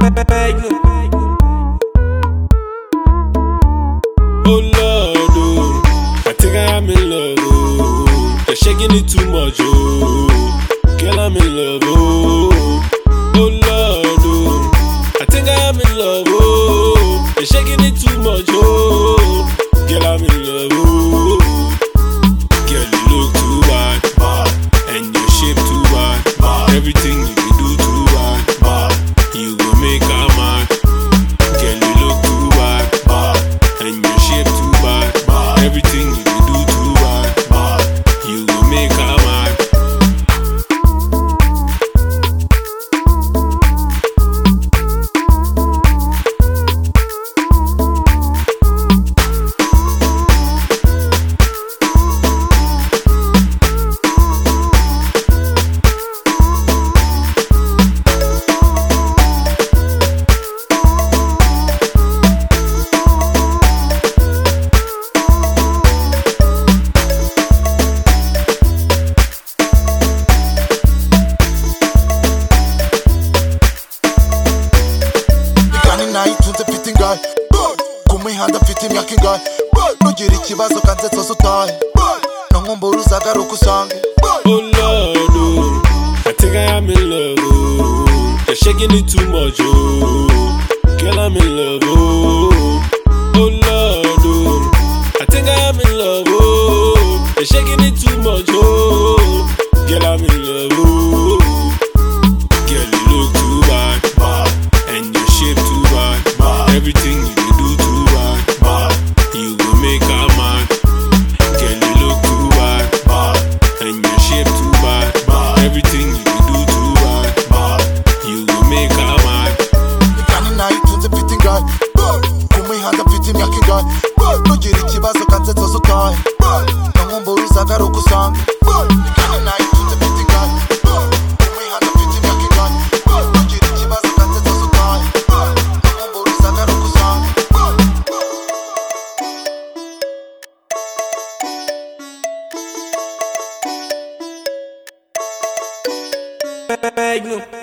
Oh Lord, oh, I think I am in love, oh. You're shaking it too much, oh. Girl, I'm in love, oh. Oh Lord, oh, I think I am in love, oh. You're shaking it too much, oh. Girl, I'm in love, oh. Girl, you look too bad, and your shape too bad. Everything you can do too bad. You gon' make her mad. Girl, you look too bad, and your shape too bad. Everything you can do too bad. You gon' make her mad. kumihanda mfite imyaka ingahe nugira ikibazo kanzetso utahe nonkumbura uzagaruka usange. Oh Lord, oh, I think I am in love, oh. You're shaking it too much, oh. Girl, I'm in love, oh. Oh Lord, oh, I think I am in love, oh. You're shaking it too much, oh. Girl, I'm in love, oh. Girl, you look too bad, and your shape too bad. Everything you can do too bad. You gon' make her mad. Girl, you look too bad, and your shape too bad. Everything you can do too bad. You gon' make her mad. Kandi nayitunze mfite ingahe kumihanda mfite imyaka ingahe nugira ikibazo kanzetso utahe nonkumbura uzagaruka usange. Kandi nayitunze mfite ingahe kumihanda mfite imyaka ingahe nugira ikibazo kanzetso utahe nonkumbura uzagaruka usange. Magnum.